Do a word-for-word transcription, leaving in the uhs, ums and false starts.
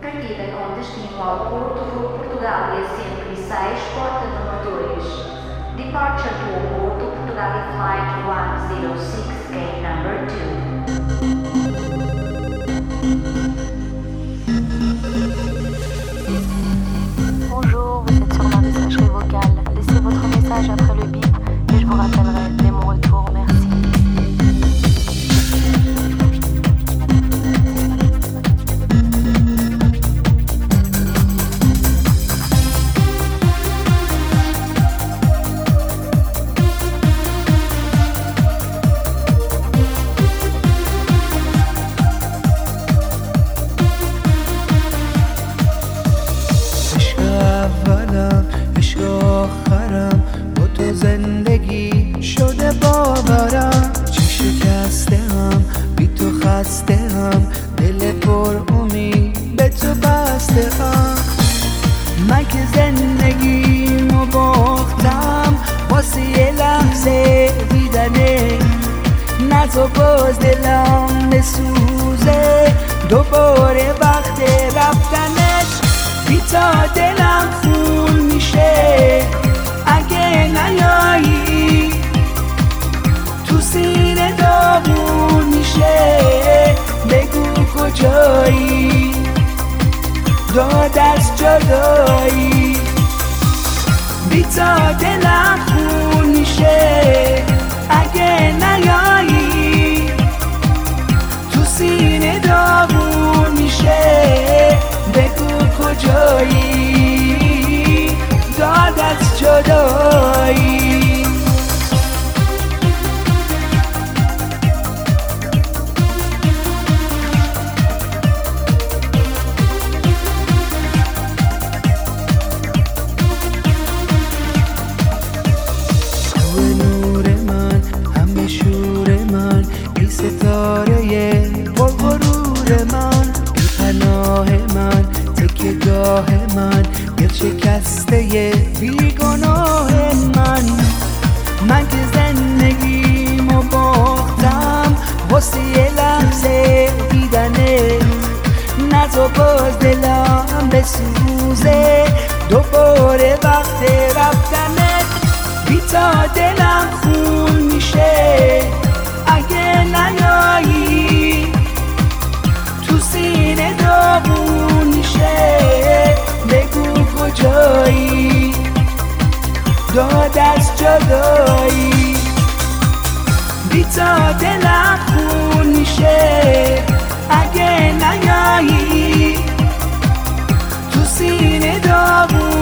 Partida com destino ao Porto, voo Portugal e cento e seis, porta número dois. Departure to Porto, Portugal Flight one zero six, gate number two. Bonjour, vous êtes sur ma messagerie vocale. Laissez votre message après le bip et je vous rappellerai dès mon retour. Merci. عشق آخرم با تو زندگی شده باورم، چه شکسته هم بی تو خسته هم، دل پر امید به تو بسته هم. من که زندگیمو باختم واسه یه لحظه دیدنه، نه تو باز دلم بسوزه دوباره وقت رفتنت. بی تا دلم خون میشه اگه نیایی، تو سینه داغون میشه بگو کجایی، داد از جدایی. بی تا دلم خون میشه اگه نیایی، تو سینه داغون میشه بگو کجایی، داد از جدایی. تو نور من، همه شور من، ای ستاره غرور من، ای پناه من، تکیه گاه من، دل شکسته بیگناه من. من که زندگیمو باختم واسه یه لحظه دیدنه، نه تو باز دلم بسوزه دوباره وقت رفتنت. بی تا دلم خون میشه اگه نیایی، تو سینه داغون میشه بگو کجایی، داد از جدایی. بی تا دلم خون میشه اگه نیایی، تو سینه داغون